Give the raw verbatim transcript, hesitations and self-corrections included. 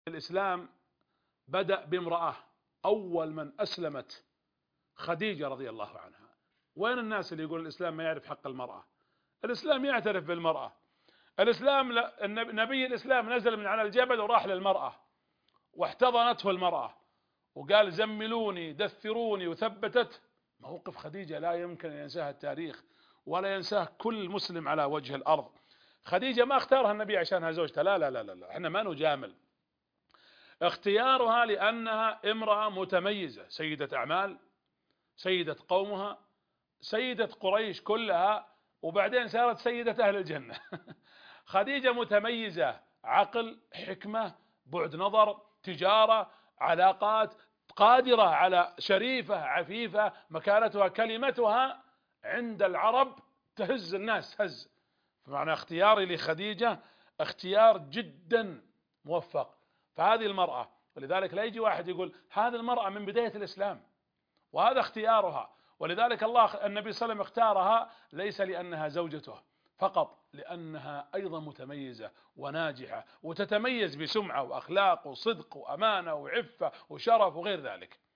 الإسلام بدأ بامرأة، أول من أسلمت خديجة رضي الله عنها. وين الناس اللي يقول الإسلام ما يعرف حق المرأة؟ الإسلام يعترف بالمرأة. الإسلام نبي الإسلام نزل من على الجبل وراح للمرأة واحتضنته المرأة وقال زملوني دثروني، وثبتت موقف خديجة لا يمكن أن ينساها التاريخ ولا ينساه كل مسلم على وجه الأرض. خديجة ما اختارها النبي عشانها زوجته، لا لا لا لا، احنا ما نجامل. اختيارها لأنها امرأة متميزة، سيدة أعمال، سيدة قومها، سيدة قريش كلها، وبعدين صارت سيدة أهل الجنة. خديجة متميزة، عقل، حكمة، بعد نظر، تجارة، علاقات، قادرة على شريفة عفيفة، مكانتها كلمتها عند العرب تهز الناس هز. فمعنى اختياري لخديجة اختيار جدا موفق. فهذه المرأة، ولذلك لا يجي واحد يقول هذه المرأة من بداية الإسلام وهذا اختيارها. ولذلك الله النبي صلى الله عليه وسلم اختارها ليس لأنها زوجته فقط، لأنها أيضا متميزة وناجحة، وتتميز بسمعة وأخلاق وصدق وأمانة وعفة وشرف وغير ذلك.